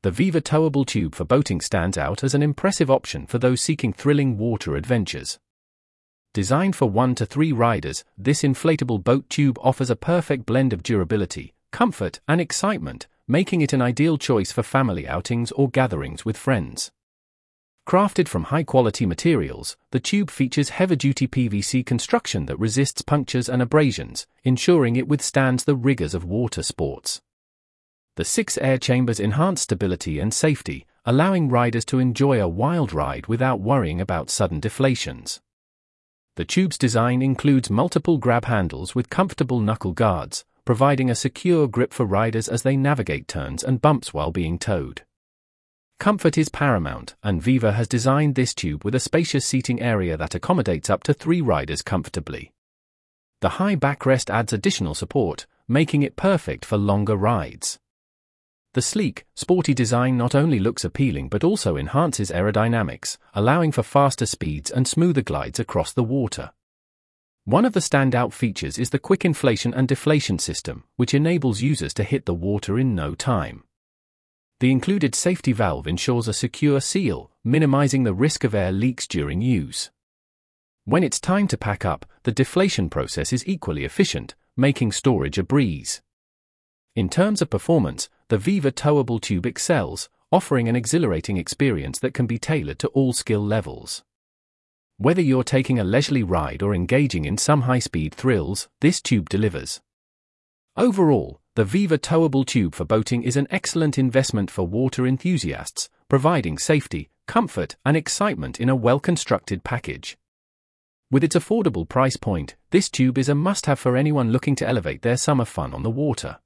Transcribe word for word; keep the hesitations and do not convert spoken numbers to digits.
The Viva towable tube for boating stands out as an impressive option for those seeking thrilling water adventures. Designed for one to three riders, this inflatable boat tube offers a perfect blend of durability, comfort, and excitement, making it an ideal choice for family outings or gatherings with friends. Crafted from high-quality materials, the tube features heavy-duty P V C construction that resists punctures and abrasions, ensuring it withstands the rigors of water sports. The six air chambers enhance stability and safety, allowing riders to enjoy a wild ride without worrying about sudden deflations. The tube's design includes multiple grab handles with comfortable knuckle guards, providing a secure grip for riders as they navigate turns and bumps while being towed. Comfort is paramount, and Viva has designed this tube with a spacious seating area that accommodates up to three riders comfortably. The high backrest adds additional support, making it perfect for longer rides. The sleek, sporty design not only looks appealing but also enhances aerodynamics, allowing for faster speeds and smoother glides across the water. One of the standout features is the quick inflation and deflation system, which enables users to hit the water in no time. The included safety valve ensures a secure seal, minimizing the risk of air leaks during use. When it's time to pack up, the deflation process is equally efficient, making storage a breeze. In terms of performance, the Viva towable tube excels, offering an exhilarating experience that can be tailored to all skill levels. Whether you're taking a leisurely ride or engaging in some high-speed thrills, this tube delivers. Overall, the Viva towable tube for boating is an excellent investment for water enthusiasts, providing safety, comfort, and excitement in a well-constructed package. With its affordable price point, this tube is a must-have for anyone looking to elevate their summer fun on the water.